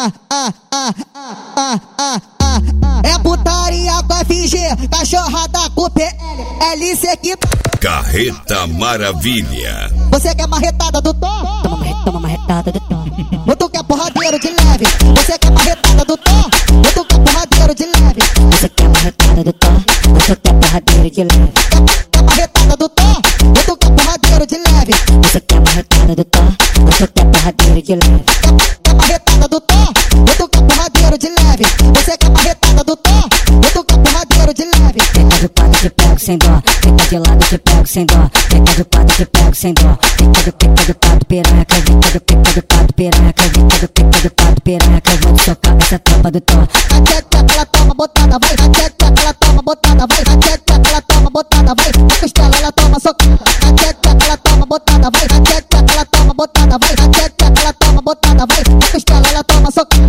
É putaria com FG, cachorrada com PL, LC que... Carreta Maravilha. Você quer marretada do Tom? Toma marretada do Tom. Ou tu quer porradeiro de leve? Você quer marretada do Tom? Ou tu quer porradeiro de leve? Você quer marretada do Tom? Ou tu quer porradeiro de leve? Quer marretada do Tom? Ou tu quer porradeiro de leve? Você quer marretada do Tom? Ou tu quer porradeiro de leve? Quer marretada do Tom? Ou tu quer porradeiro de leve? Você quer marretada do Tom? Ou tu quer porradeiro de leve? Fica de pato, te pego sem dó. Fica de lado, te pego sem dó. Fica de pato, te pego sem dó. Fica do pato piranha. Fica do pato piranha. Fica do pato piranha. Vou te socar essa tampa do Tom. A tcheca ela toma botada, vai. A tcheca ela toma botada, vai. A tcheca ela toma botada, vai. A costela ela toma socada. A tcheca ela toma botada, vai. A tcheca ela toma botada, vai. A tcheca ela toma botada, vai. A costela ela toma socada.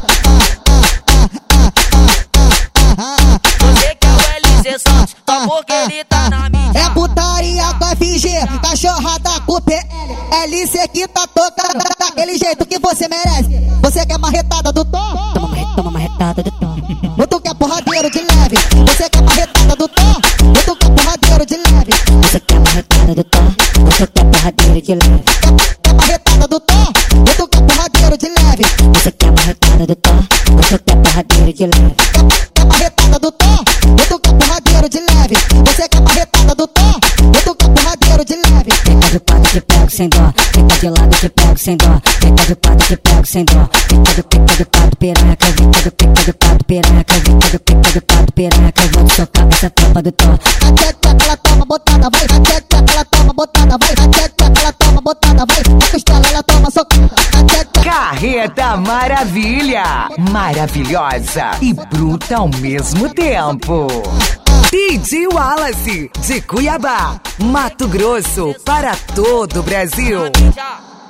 Você que é o LC Santos, só porque ele tá na mídia. É putaria com FG, cachorrada com PL, LC que tá tocando daquele jeito que você merece. Você quer marretada do Tom? Toma marretada do Tom. Ou tu quer porradeiro de leve? Você quer marretada do Tom? Ou tu quer porradeiro de leve? Você quer marretada do Tom? Ou tu quer porradeiro de leve? Quer marretada do Tom? Ou tu quer porradeiro de leve? Você quer marretada do Tom? Ou tu quer porradeiro de leve? Quer marretada do Tom? Ou tu quer porradeiro de leve? Você quer marretada do Tom? Ou tu quer porradeiro de leve? Fica de pato, te pego sem dó. Fica de lado, te pego sem dó. Fica de pato, te pego sem dó. Fica do pato piranha. Fica do pato piranha. Fica do pato piranha. Vou te socar essa tampa do Tom. A tcheca ela toma botada, vai. A tcheca ela toma botada, vai. A tcheca ela toma botada, vai. A costela ela toma socada. A tcheca... Carreta Maravilha. Maravilhosa e bruta ao mesmo tempo. DJ Wallace, de Cuiabá, Mato Grosso, para todo o Brasil.